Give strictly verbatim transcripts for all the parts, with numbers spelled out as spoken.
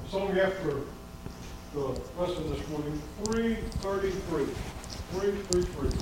song after the lesson this morning, three thirty-three. three thirty-three.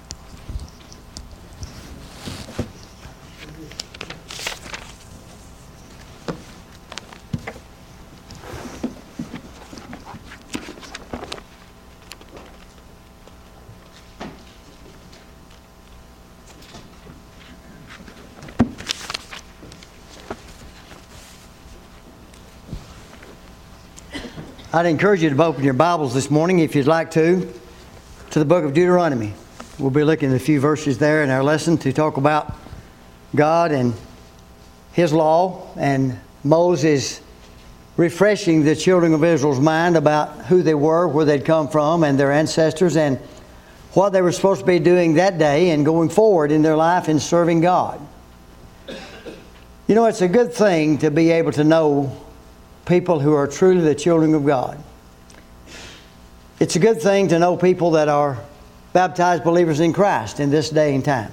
I'd encourage you to open your Bibles this morning, if you'd like to, to the book of Deuteronomy. We'll be looking at a few verses there in our lesson to talk about God and His law, and Moses refreshing the children of Israel's mind about who they were, where they'd come from, and their ancestors, and what they were supposed to be doing that day and going forward in their life in serving God. You know, it's a good thing to be able to know people who are truly the children of God. It's a good thing to know people that are baptized believers in Christ in this day and time.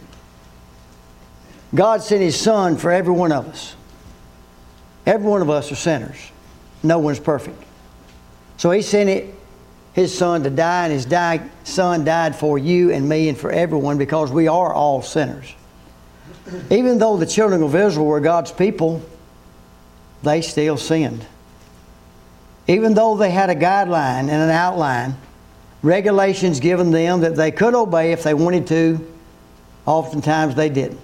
God sent His Son for every one of us. Every one of us are sinners. No one's perfect. So He sent it, His Son to die, and His die, Son died for you and me and for everyone, because we are all sinners. Even though the children of Israel were God's people, they still sinned. Even though they had a guideline and an outline, regulations given them that they could obey if they wanted to, oftentimes they didn't.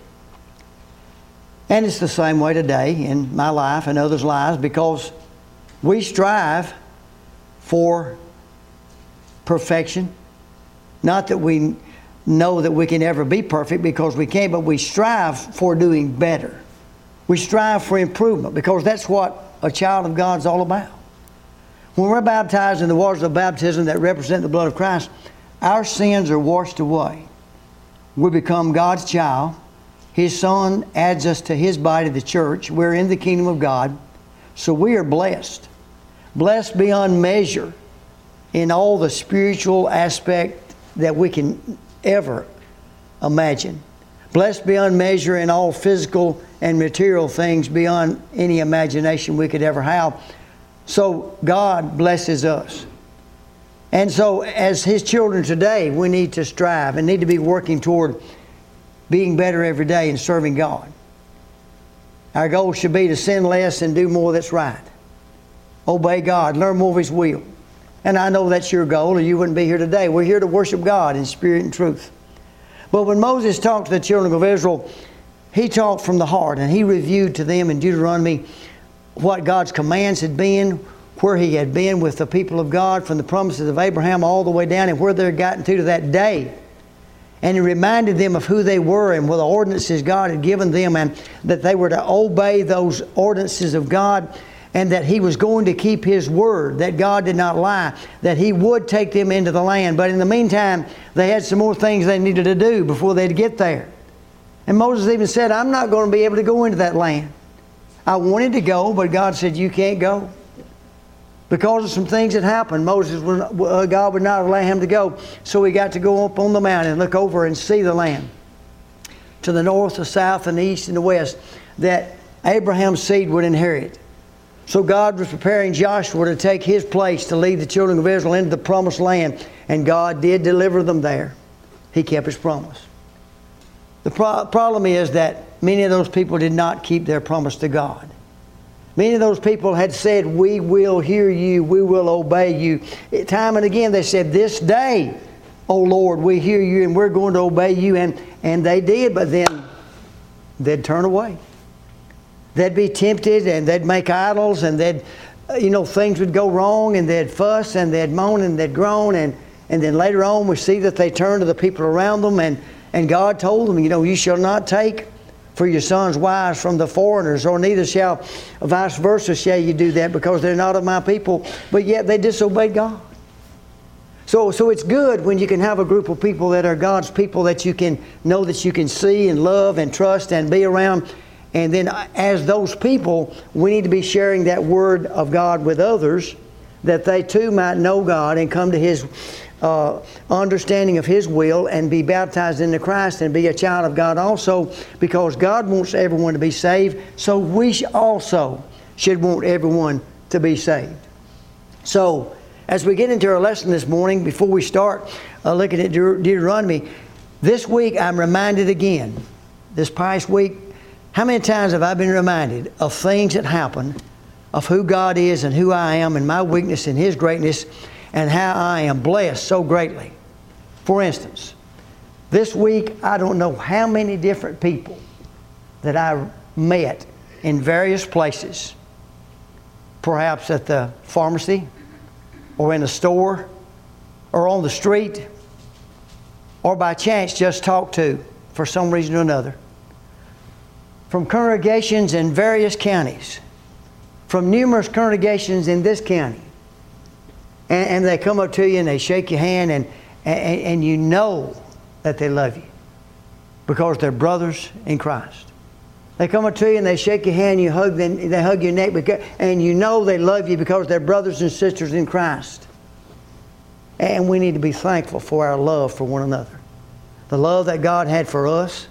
And it's the same way today in my life and others' lives, because we strive for perfection. Not that we know that we can ever be perfect, because we can't, but we strive for doing better. We strive for improvement, because that's what a child of God's all about. When we're baptized in the waters of baptism that represent the blood of Christ, our sins are washed away. We become God's child. His Son adds us to His body, the church. We're in the kingdom of God. So we are blessed. Blessed beyond measure in all the spiritual aspect that we can ever imagine. Blessed beyond measure in all physical and material things beyond any imagination we could ever have. So God blesses us. And so as His children today, we need to strive and need to be working toward being better every day and serving God. Our goal should be to sin less and do more that's right. Obey God, learn more of His will. And I know that's your goal, or you wouldn't be here today. We're here to worship God in spirit and truth. But when Moses talked to the children of Israel, he talked from the heart, and he reviewed to them in Deuteronomy what God's commands had been, where He had been with the people of God from the promises of Abraham all the way down, and where they'd gotten to to that day. And He reminded them of who they were and what the ordinances God had given them, and that they were to obey those ordinances of God, and that He was going to keep His word, that God did not lie, that He would take them into the land. But in the meantime, they had some more things they needed to do before they'd get there. And Moses even said, I'm not going to be able to go into that land. I wanted to go, but God said, you can't go. Because of some things that happened, Moses, would, uh, God would not allow him to go. So he got to go up on the mountain and look over and see the land. To the north, the south, and the east, and the west, that Abraham's seed would inherit. So God was preparing Joshua to take his place to lead the children of Israel into the promised land. And God did deliver them there. He kept His promise. The pro- problem is that many of those people did not keep their promise to God. Many of those people had said, we will hear you, we will obey you. Time and again they said, this day, O Lord, we hear you and we're going to obey you. And, and they did, but then they'd turn away. They'd be tempted and they'd make idols, and they'd, you know, things would go wrong, and they'd fuss and they'd moan and they'd groan. And, and then later on we see that they turned to the people around them, and, and God told them, you know, you shall not take for your sons wives from the foreigners, or neither shall vice versa shall you do that, because they're not of my people. But yet they disobeyed God. So, so it's good when you can have a group of people that are God's people, that you can know, that you can see and love and trust and be around. And then as those people, we need to be sharing that Word of God with others, that they too might know God and come to His uh, understanding of His will and be baptized into Christ and be a child of God also, because God wants everyone to be saved. So we also should want everyone to be saved. So, as we get into our lesson this morning, before we start uh, looking at Deut- Deuteronomy, this week I'm reminded again, this past week, how many times have I been reminded of things that happen, of who God is and who I am and my weakness and His greatness, and how I am blessed so greatly. For instance, this week I don't know how many different people that I met in various places, perhaps at the pharmacy, or in a store, or on the street, or by chance just talked to for some reason or another, from congregations in various counties, from numerous congregations in this county. And, and they come up to you and they shake your hand, and, and, and you know that they love you because they're brothers in Christ. They come up to you and they shake your hand, you hug them, they hug your neck, because, and you know they love you because they're brothers and sisters in Christ. And we need to be thankful for our love for one another. The love that God had for us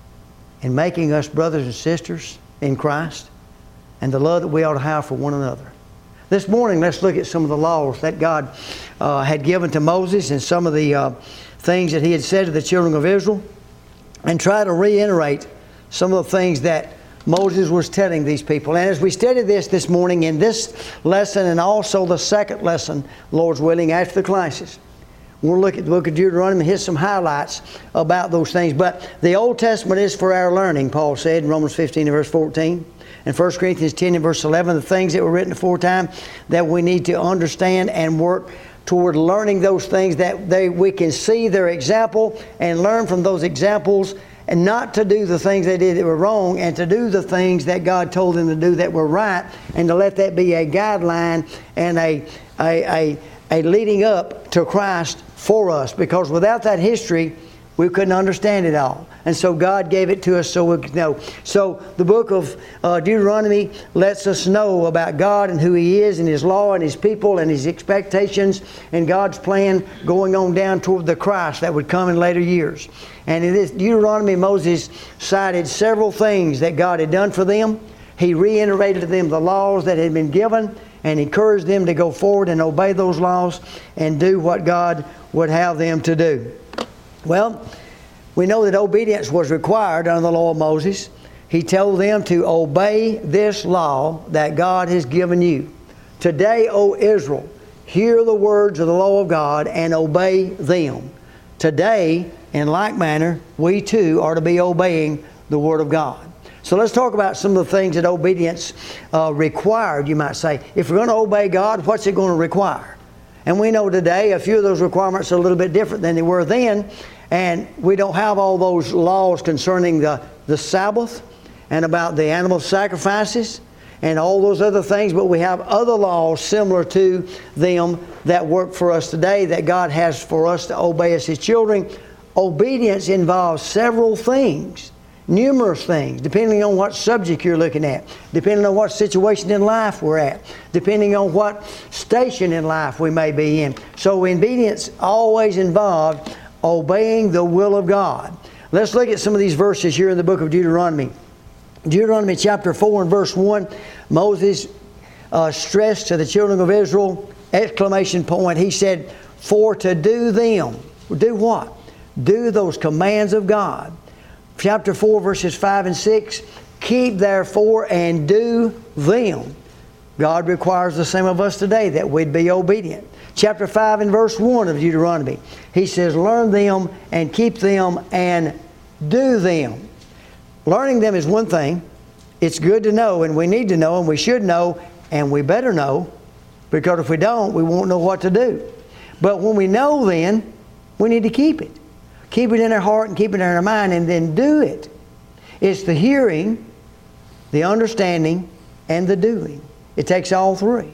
in making us brothers and sisters in Christ, and the love that we ought to have for one another. This morning, let's look at some of the laws that God uh, had given to Moses, and some of the uh, things that He had said to the children of Israel, and try to reiterate some of the things that Moses was telling these people. And as we study this this morning in this lesson, and also the second lesson, Lord's willing, after the classes, we'll look at the book of Deuteronomy and hit some highlights about those things. But the Old Testament is for our learning, Paul said in Romans fifteen and verse fourteen. And First Corinthians ten and verse eleven, the things that were written aforetime that we need to understand and work toward learning those things, that they, we can see their example and learn from those examples, and not to do the things they did that were wrong, and to do the things that God told them to do that were right, and to let that be a guideline and a, a, a, a leading up to Christ for us. Because without that history, we couldn't understand it all. And so God gave it to us so we could know. So the book of uh, Deuteronomy lets us know about God and who He is, and His law and His people and His expectations and God's plan going on down toward the Christ that would come in later years. And in this Deuteronomy, Moses cited several things that God had done for them. He reiterated to them the laws that had been given and encouraged them to go forward and obey those laws and do what God would have them to do. Well, we know that obedience was required under the law of Moses. He told them to obey this law that God has given you. Today, O Israel, hear the words of the law of God and obey them. Today, in like manner, we too are to be obeying the Word of God. So let's talk about some of the things that obedience uh, required, you might say. If we're going to obey God, what's it going to require? And we know today a few of those requirements are a little bit different than they were then. And we don't have all those laws concerning the, the Sabbath and about the animal sacrifices and all those other things. But we have other laws similar to them that work for us today, that God has for us to obey as His children. Obedience involves several things, numerous things, depending on what subject you're looking at, depending on what situation in life we're at, depending on what station in life we may be in. So obedience always involved obeying the will of God. Let's look at some of these verses here in the book of Deuteronomy. Deuteronomy chapter four and verse one, Moses uh, stressed to the children of Israel, exclamation point, he said, for to do them. Do what? Do those commands of God. Chapter four verses five and six, keep therefore and do them. God requires the same of us today, that we'd be obedient. Chapter five and verse one of Deuteronomy, he says, learn them and keep them and do them. Learning them is one thing. It's good to know, and we need to know, and we should know, and we better know, because if we don't, we won't know what to do. But when we know, then we need to keep it. Keep it in our heart and keep it in our mind, and then do it. It's the hearing, the understanding, and the doing. It takes all three.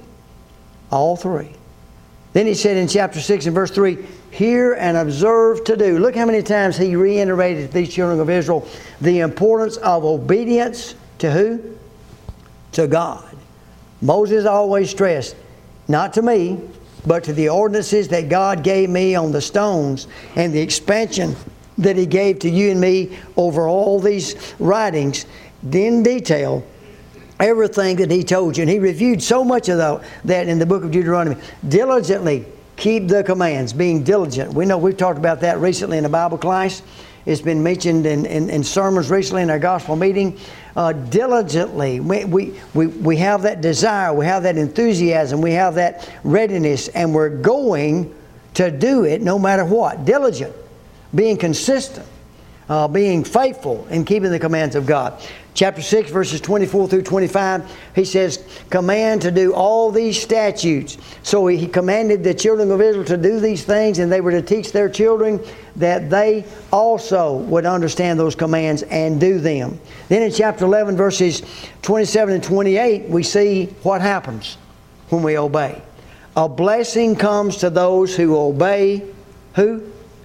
All three. Then he said in chapter six and verse three, hear and observe to do. Look how many times he reiterated to these children of Israel the importance of obedience to who? To God. Moses always stressed, not to me, but to the ordinances that God gave me on the stones, and the expansion that He gave to you and me over all these writings in detail, everything that He told you. And He reviewed so much of the, that in the book of Deuteronomy. Diligently keep the commands, being diligent. We know we've talked about that recently in the Bible class. It's been mentioned in, in, in sermons recently in our gospel meeting. Uh, diligently, we, we, we, we have that desire, we have that enthusiasm, we have that readiness, and we're going to do it no matter what. Diligent, being consistent, uh, being faithful in keeping the commands of God. Chapter six, verses twenty-four through twenty-five, he says, command to do all these statutes. So he commanded the children of Israel to do these things, and they were to teach their children that they also would understand those commands and do them. Then in chapter eleven, verses twenty-seven and twenty-eight, we see what happens when we obey. A blessing comes to those who obey who?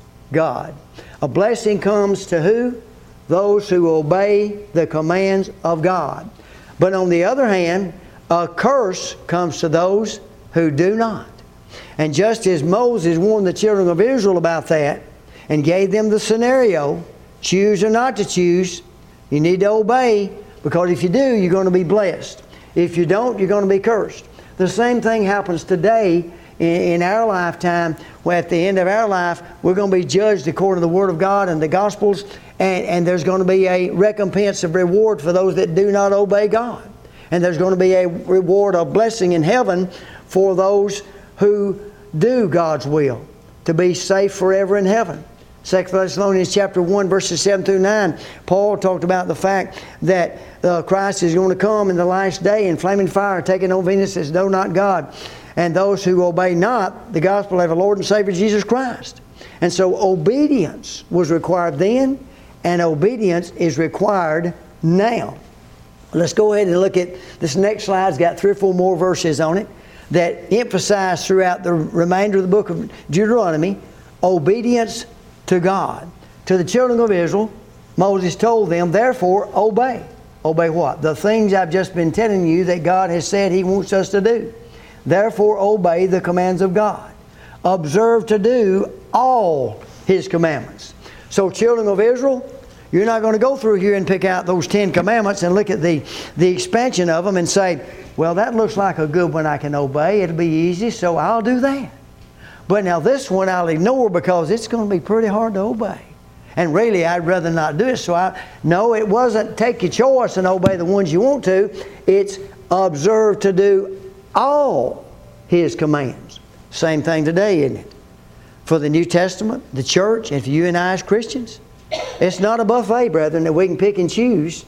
God. A blessing comes to who? Those who obey the commands of God. But on the other hand, a curse comes to those who do not. And just as Moses warned the children of Israel about that and gave them the scenario, choose or not to choose, you need to obey, because if you do, you're going to be blessed. If you don't, you're going to be cursed. The same thing happens today in our lifetime, where at the end of our life, we're going to be judged according to the Word of God and the Gospels, and, and there's going to be a recompense of reward for those that do not obey God. And there's going to be a reward of blessing in heaven for those who do God's will, to be safe forever in heaven. Second Thessalonians chapter one, verses seven through nine, Paul talked about the fact that uh, Christ is going to come in the last day in flaming fire, taking no vengeance as though not God. And those who obey not the gospel of our Lord and Savior Jesus Christ. And so obedience was required then, and obedience is required now. Let's go ahead and look at this next slide. It's got three or four more verses on it that emphasize throughout the remainder of the book of Deuteronomy obedience to God. To the children of Israel, Moses told them, therefore, obey. Obey what? The things I've just been telling you that God has said He wants us to do. Therefore, obey the commands of God. Observe to do all His commandments. So, children of Israel, you're not going to go through here and pick out those Ten Commandments and look at the, the expansion of them and say, well, that looks like a good one I can obey. It'll be easy, so I'll do that. But now this one I'll ignore because it's going to be pretty hard to obey. And really, I'd rather not do it. So, I no, it wasn't take your choice and obey the ones you want to. It's observe to do all His commands. Same thing today, isn't it? For the New Testament, the church, and for you and I as Christians, it's not a buffet, brethren, that we can pick and choose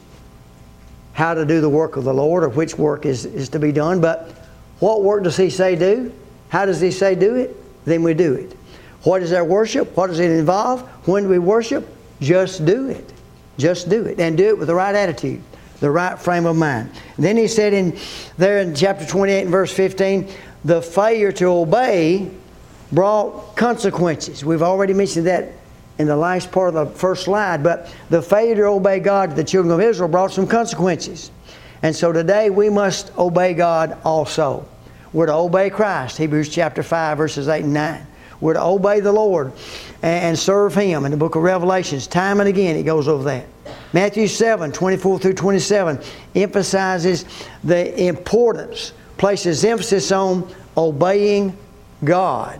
how to do the work of the Lord or which work is, is to be done. But what work does He say do? How does He say do it? Then we do it. What is our worship? What does it involve? When do we worship? Just do it. Just do it. And do it with the right attitude, the right frame of mind. And then he said in there in chapter twenty-eight and verse fifteen, the failure to obey brought consequences. We've already mentioned that in the last part of the first slide, but the failure to obey God to the children of Israel brought some consequences. And so today we must obey God also. We're to obey Christ, Hebrews chapter five, verses eight and nine. We're to obey the Lord and serve Him. In the book of Revelations, time and again it goes over that. Matthew seven, twenty-four through twenty-seven emphasizes the importance, places emphasis on obeying God.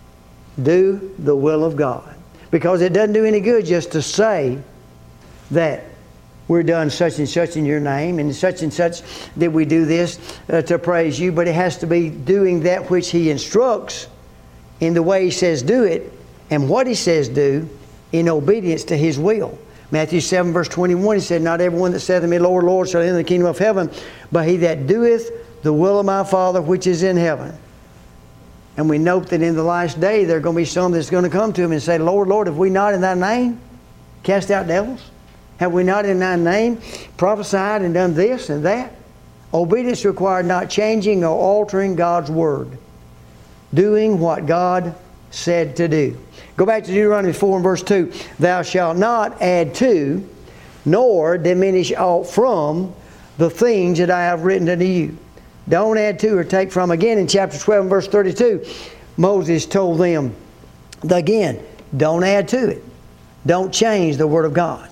Do the will of God. Because it doesn't do any good just to say that we're done such and such in your name and such and such that we do this uh, to praise you. But it has to be doing that which He instructs in the way He says do it and what He says do in obedience to His will. Matthew seven verse twenty-one, He said, not everyone that saith to me, Lord, Lord, shall enter the kingdom of heaven, but he that doeth the will of my Father which is in heaven. And we note that in the last day there are going to be some that's going to come to Him and say, Lord, Lord, have we not in Thy name cast out devils? Have we not in Thy name prophesied and done this and that? Obedience required not changing or altering God's Word. Doing what God said to do. Go back to Deuteronomy four and verse two. Thou shalt not add to, nor diminish aught from the things that I have written unto you. Don't add to or take from. Again, in chapter twelve and verse thirty-two, Moses told them, again, don't add to it. Don't change the Word of God.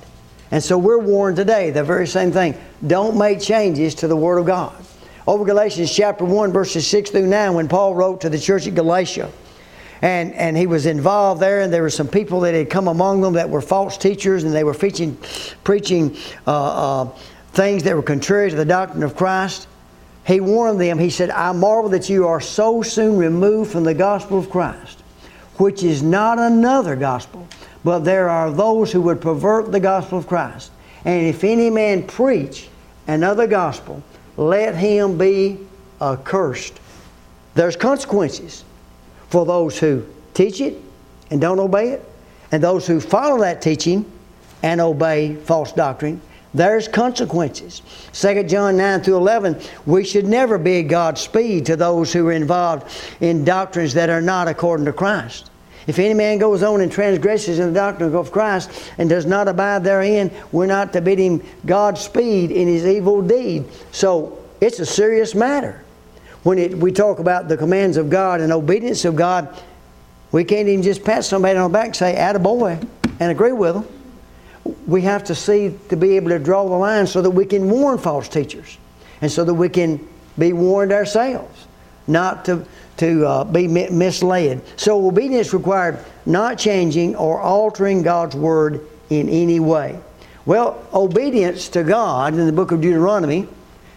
And so we're warned today, the very same thing. Don't make changes to the Word of God. Over Galatians chapter one, verses six through nine, when Paul wrote to the church at Galatia, and, and he was involved there, and there were some people that had come among them that were false teachers, and they were preaching, preaching uh, uh, things that were contrary to the doctrine of Christ. He warned them, he said, I marvel that you are so soon removed from the gospel of Christ, which is not another gospel, but there are those who would pervert the gospel of Christ. And if any man preach another gospel, let him be accursed. There's consequences for those who teach it and don't obey it, and those who follow that teaching and obey false doctrine. There's consequences. Second John nine through eleven, we should never bid Godspeed to those who are involved in doctrines that are not according to Christ. If any man goes on and transgresses in the doctrine of Christ and does not abide therein, we're not to bid him Godspeed in his evil deed. So it's a serious matter. When it, we talk about the commands of God and obedience of God, we can't even just pat somebody on the back and say, attaboy, and agree with them. We have to see to be able to draw the line so that we can warn false teachers and so that we can be warned ourselves, not to to uh, be misled. So obedience required not changing or altering God's Word in any way. Well, obedience to God in the book of Deuteronomy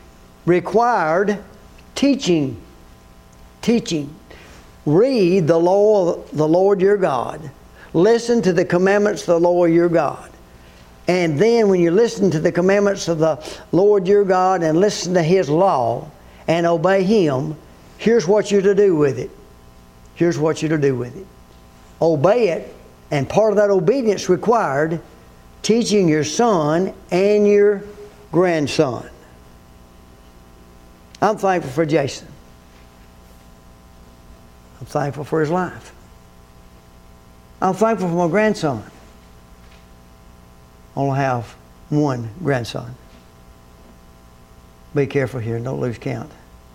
required teaching. Teaching. Read the law of the Lord your God. Listen to the commandments of the Lord your God. And then when you listen to the commandments of the Lord your God and listen to His law and obey Him, here's what you're to do with it. Here's what you're to do with it. Obey it, and part of that obedience required teaching your son and your grandson. I'm thankful for Jason. I'm thankful for his life. I'm thankful for my grandson. I only have one grandson. Be careful here, don't lose count.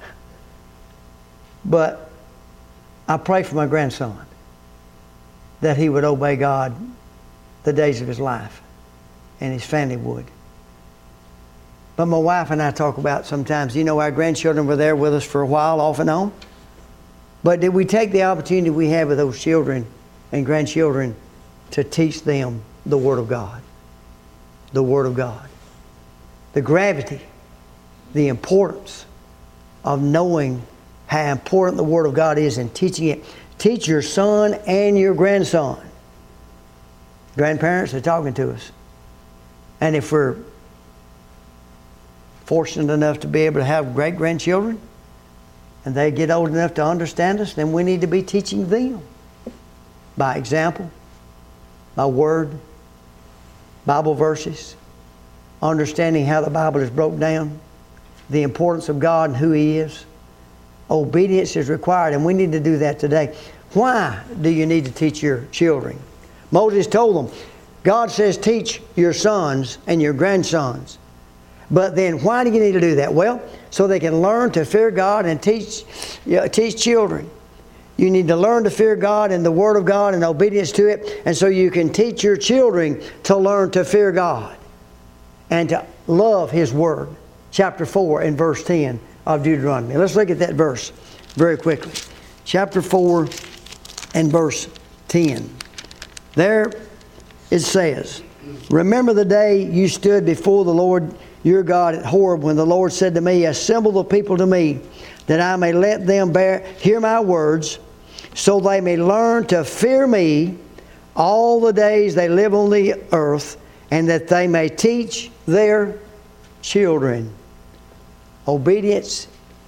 But I pray for my grandson that he would obey God the days of his life, and his family would. But my wife and I talk about sometimes, you know, our grandchildren were there with us for a while, off and on. But did we take the opportunity we have with those children and grandchildren to teach them the Word of God? The Word of God. The gravity, the importance of knowing how important the Word of God is and teaching it. Teach your son and your grandson. Grandparents are talking to us. And if we're fortunate enough to be able to have great-grandchildren and they get old enough to understand us, then we need to be teaching them by example, by word, Bible verses, understanding how the Bible is broke down, the importance of God and who He is. Obedience is required, and we need to do that today. Why do you need to teach your children? Moses told them, God says teach your sons and your grandsons. But then why do you need to do that? Well, so they can learn to fear God and teach, you know, teach children. You need to learn to fear God and the Word of God and obedience to it. And so you can teach your children to learn to fear God and to love His Word. Chapter four and verse ten of Deuteronomy. Let's look at that verse very quickly. Chapter four and verse ten. There it says, remember the day you stood before the Lord your God at Horeb, when the Lord said to me, assemble the people to me, that I may let them bear hear my words, so they may learn to fear me all the days they live on the earth, and that they may teach their children. Obedience,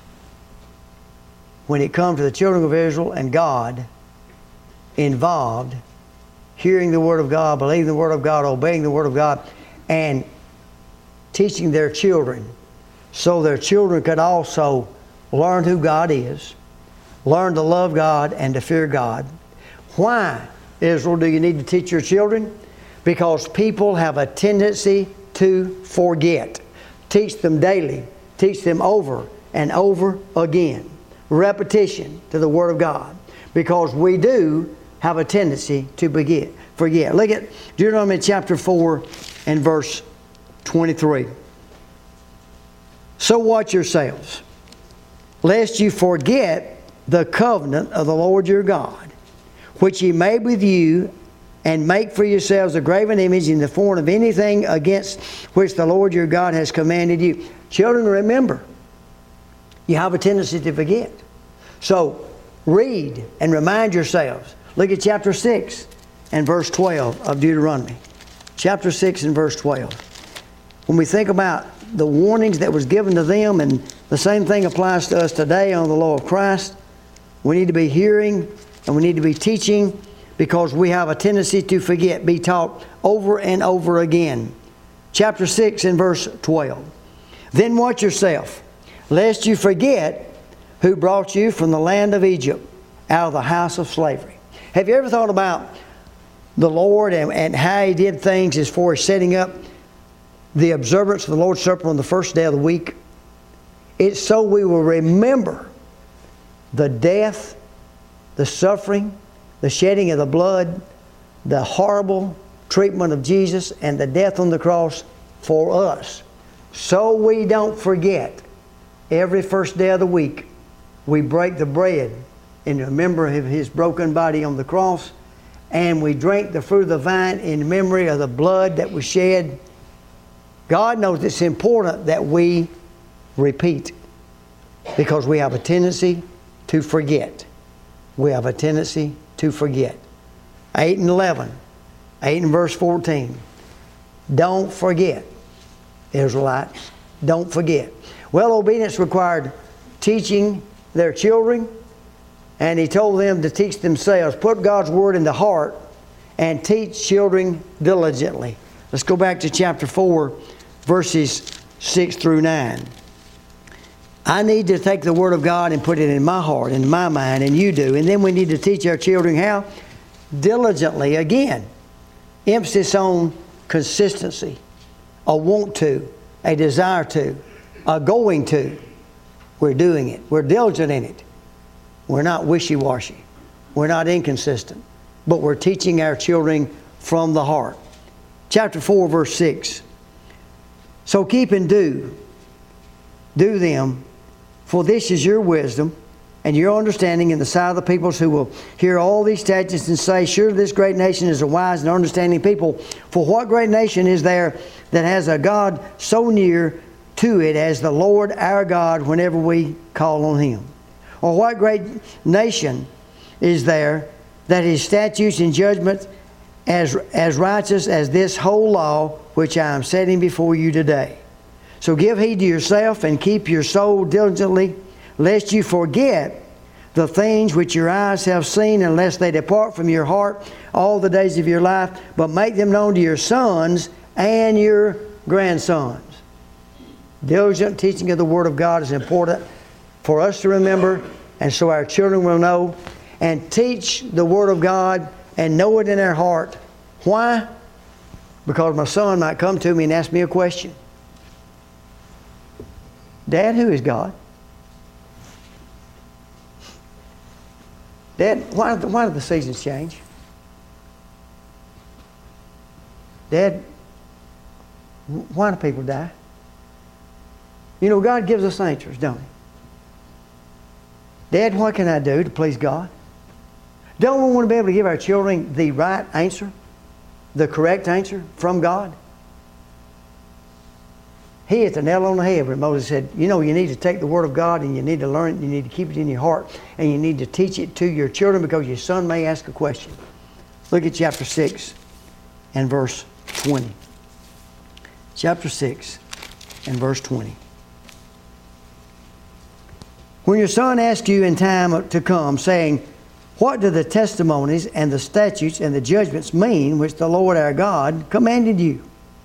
when it comes to the children of Israel and God, involved hearing the Word of God, believing the Word of God, obeying the Word of God, and teaching their children so their children could also learn who God is, learn to love God and to fear God. Why, Israel, do you need to teach your children? Because people have a tendency to forget. Teach them daily. Teach them over and over again. Repetition to the Word of God. Because we do have a tendency to forget. Forget. Look at Deuteronomy chapter four and verse twenty-three. So watch yourselves, lest you forget the covenant of the Lord your God, which He made with you, and make for yourselves a graven image in the form of anything against which the Lord your God has commanded you. Children, remember, you have a tendency to forget. So read and remind yourselves. Look at chapter six and verse twelve of Deuteronomy. Chapter six and verse twelve. When we think about the warnings that was given to them, and the same thing applies to us today on the law of Christ, we need to be hearing and we need to be teaching, because we have a tendency to forget, be taught over and over again. Chapter six and verse twelve. Then watch yourself, lest you forget who brought you from the land of Egypt, out of the house of slavery. Have you ever thought about the Lord and, and how He did things as far as setting up the observance of the Lord's Supper on the first day of the week? It's so we will remember the death, the suffering, the shedding of the blood, the horrible treatment of Jesus, and the death on the cross for us. So we don't forget. Every first day of the week, we break the bread in memory of His broken body on the cross, and we drink the fruit of the vine in memory of the blood that was shed. God knows it's important that we repeat, because we have a tendency to forget. We have a tendency to forget. eight and eleven. eight and verse fourteen. Don't forget, Israelites. Don't forget. Well, obedience required teaching their children, and He told them to teach themselves. Put God's Word in the heart and teach children diligently. Let's go back to chapter four, verses six through nine. I need to take the Word of God and put it in my heart, in my mind, and you do. And then we need to teach our children how? Diligently. Again, emphasis on consistency, a want to, a desire to, a going to. We're doing it. We're diligent in it. We're not wishy-washy. We're not inconsistent. But we're teaching our children from the heart. Chapter four, verse six. So keep and do. Do them. For this is your wisdom and your understanding in the sight of the peoples, who will hear all these statutes and say, surely this great nation is a wise and understanding people. For what great nation is there that has a God so near to it as the Lord our God whenever we call on Him? Or what great nation is there that His statutes and judgments as, as righteous as this whole law which I am setting before you today? So give heed to yourself and keep your soul diligently, lest you forget the things which your eyes have seen, unless they depart from your heart all the days of your life, but make them known to your sons and your grandsons. Diligent teaching of the Word of God is important for us to remember, and so our children will know. And teach the Word of God and know it in their heart. Why? Because my son might come to me and ask me a question. Dad, who is God? Dad, why, why do the seasons change? Dad, why do people die? You know, God gives us answers, don't He? Dad, what can I do to please God? Don't we want to be able to give our children the right answer? The correct answer from God? He hit the nail on the head when Moses said, you know, you need to take the Word of God and you need to learn it, you need to keep it in your heart, and you need to teach it to your children, because your son may ask a question. Look at chapter six and verse twenty. Chapter six and verse twenty. When your son asks you in time to come, saying, what do the testimonies and the statutes and the judgments mean which the Lord our God commanded you?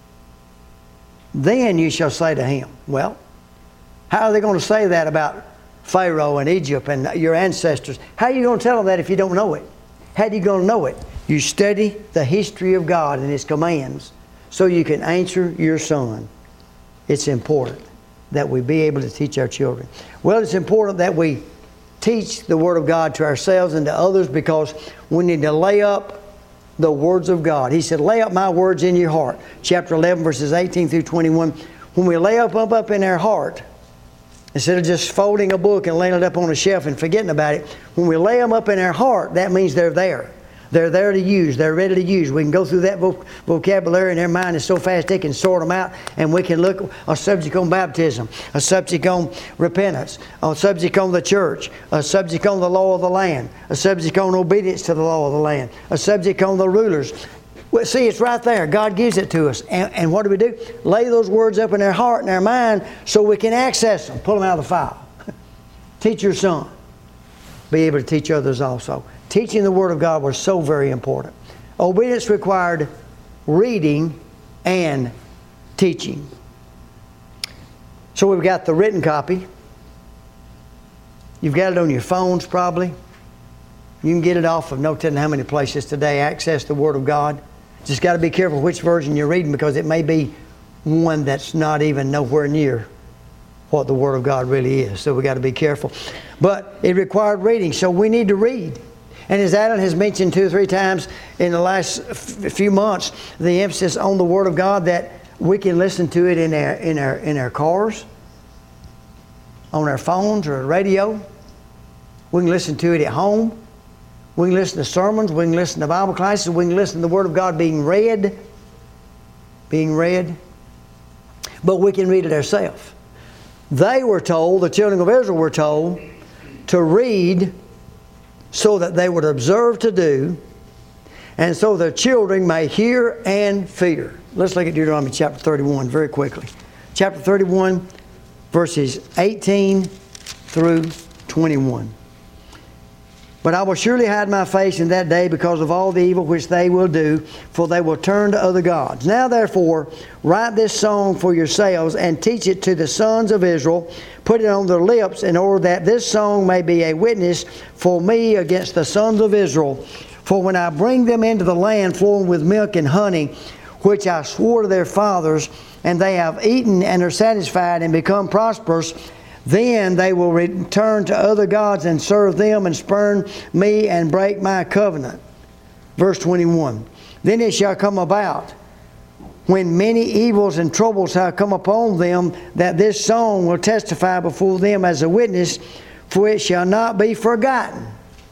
Then you shall say to him, well, how are they going to say that about Pharaoh and Egypt and your ancestors? How are you going to tell them that if you don't know it? How are you going to know it? You study the history of God and His commands so you can answer your son. It's important that we be able to teach our children. Well, it's important that we teach the Word of God to ourselves and to others, because we need to lay up the words of God. He said, lay up my words in your heart. Chapter eleven, verses eighteen through twenty-one. When we lay up, up, up in our heart, instead of just folding a book and laying it up on a shelf and forgetting about it, when we lay them up in our heart, that means they're there. They're there to use. They're ready to use. We can go through that voc- vocabulary, and their mind is so fast they can sort them out, and we can look a subject on baptism, a subject on repentance, a subject on the church, a subject on the law of the land, a subject on obedience to the law of the land, a subject on the rulers. Well, see, it's right there. God gives it to us. And, and what do we do? Lay those words up in our heart and our mind so we can access them. Pull them out of the file. Teach your son. Be able to teach others also. Teaching the Word of God was so very important. Obedience required reading and teaching. So we've got the written copy. You've got it on your phones probably. You can get it off of no telling how many places today. Access the Word of God. Just got to be careful which version you're reading, because it may be one that's not even nowhere near what the Word of God really is. So we got to be careful. But it required reading, so we need to read. And as Alan has mentioned two or three times in the last f- few months, the emphasis on the Word of God, that we can listen to it in our in our in our cars, on our phones or radio. We can listen to it at home. We can listen to sermons. We can listen to Bible classes. We can listen to the Word of God being read, being read. But we can read it ourselves. They were told, the children of Israel were told, to read so that they would observe to do, and so their children may hear and fear. Let's look at Deuteronomy chapter thirty-one very quickly. Chapter thirty-one, verses eighteen through twenty-one. But I will surely hide my face in that day because of all the evil which they will do, for they will turn to other gods. Now therefore, write this song for yourselves and teach it to the sons of Israel. Put it on their lips in order that this song may be a witness for me against the sons of Israel. For when I bring them into the land flowing with milk and honey, which I swore to their fathers, and they have eaten and are satisfied and become prosperous, then they will return to other gods and serve them and spurn me and break my covenant. Verse twenty-one. Then it shall come about, when many evils and troubles have come upon them, that this song will testify before them as a witness, for it shall not be forgotten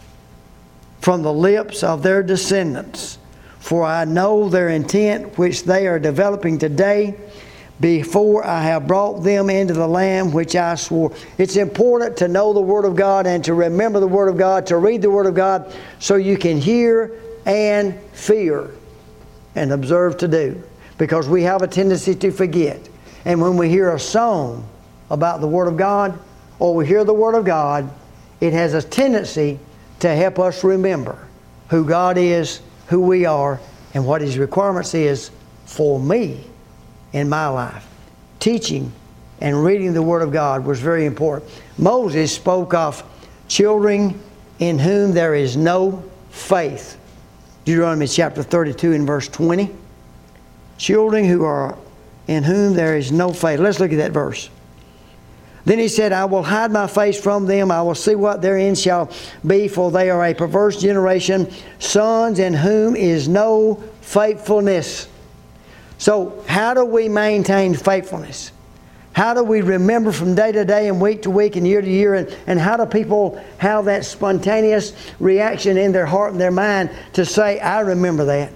from the lips of their descendants. For I know their intent which they are developing today, before I have brought them into the land which I swore. It's important to know the Word of God and to remember the Word of God, to read the Word of God, so you can hear and fear and observe to do. Because we have a tendency to forget. And when we hear a song about the Word of God, or we hear the Word of God, it has a tendency to help us remember who God is, who we are, and what His requirements is for me in my life. Teaching and reading the Word of God was very important. Moses spoke of children in whom there is no faith. Deuteronomy chapter thirty-two and verse twenty. Children who are in whom there is no faith. Let's look at that verse. Then he said, I will hide my face from them. I will see what their end shall be, for they are a perverse generation, sons in whom is no faithfulness. So how do we maintain faithfulness? How do we remember from day to day and week to week and year to year? And, and how do people have that spontaneous reaction in their heart and their mind to say, I remember that.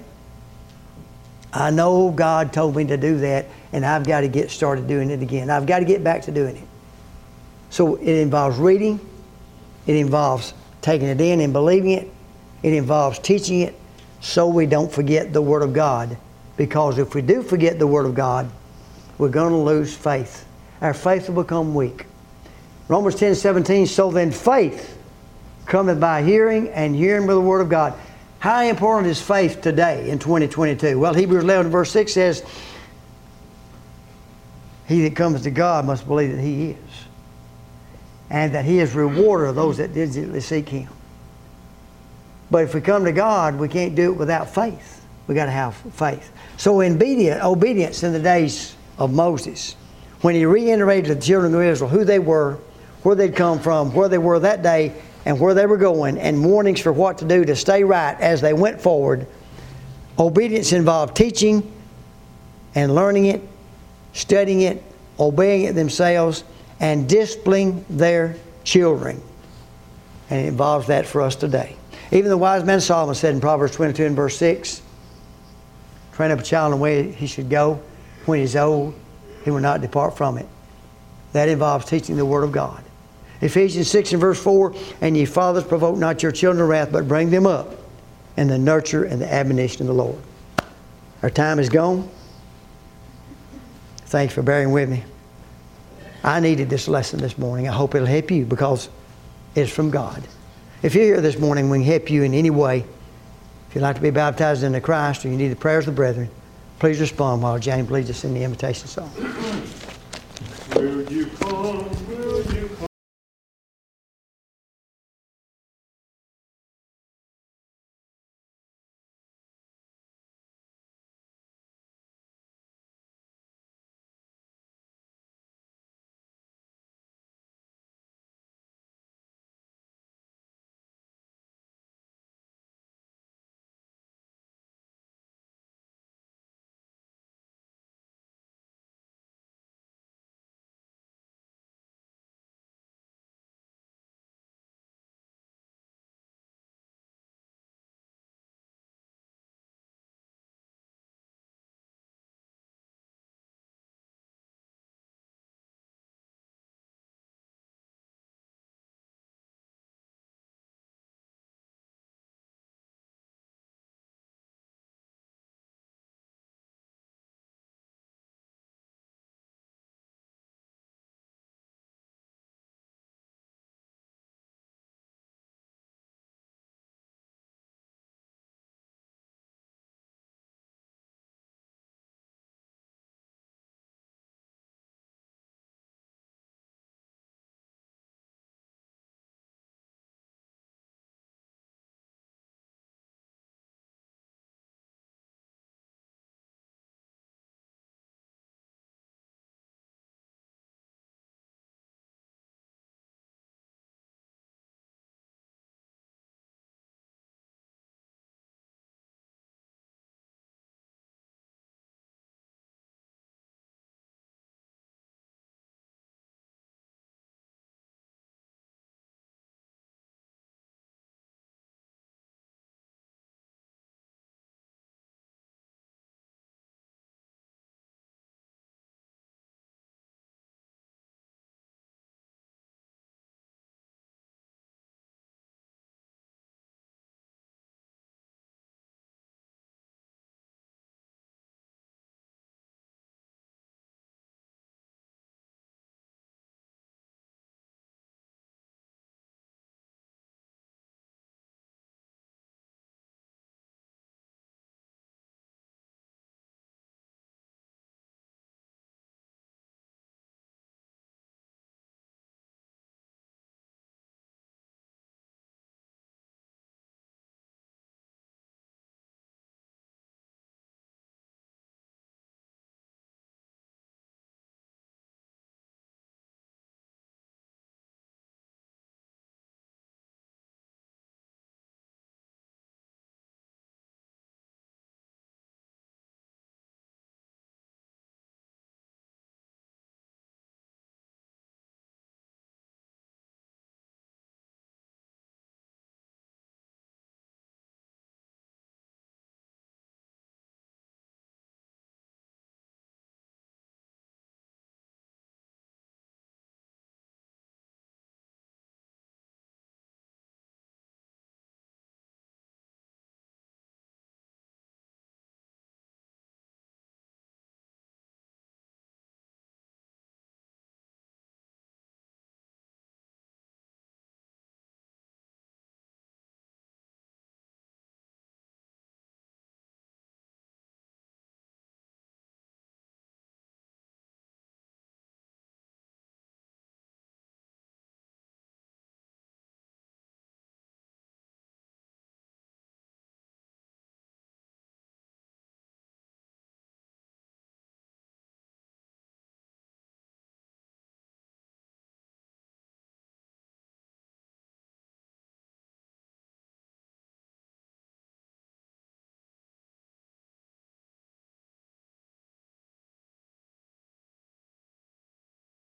I know God told me to do that, and I've got to get started doing it again. I've got to get back to doing it. So it involves reading. It involves taking it in and believing it. It involves teaching it so we don't forget the Word of God. Because if we do forget the Word of God, we're going to lose faith. Our faith will become weak. Romans ten seventeen, so then faith cometh by hearing, and hearing by the Word of God. How important is faith today in twenty twenty-two? Well, Hebrews eleven verse six says, he that comes to God must believe that He is, and that He is rewarder of those that diligently seek Him. But if we come to God, we can't do it without faith. We've got to have faith. So obedience, obedience in the days of Moses, when he reiterated to the children of Israel who they were, where they'd come from, where they were that day, and where they were going, and warnings for what to do to stay right as they went forward, Obedience involves teaching and learning it, studying it, obeying it themselves, and disciplining their children. And it involves that for us today. Even the wise man Solomon said in Proverbs twenty-two and verse six, train up a child in the way he should go. When he's old, he will not depart from it. That involves teaching the Word of God. Ephesians six and verse four, and ye fathers, provoke not your children to wrath, but bring them up in the nurture and the admonition of the Lord. Our time is gone. Thanks for bearing with me. I needed this lesson this morning. I hope it'll help you because it's from God. If you're here this morning, we can help you in any way. If you'd like to be baptized into Christ or you need the prayers of the brethren, please respond while James leads us in the invitation song. Will you come?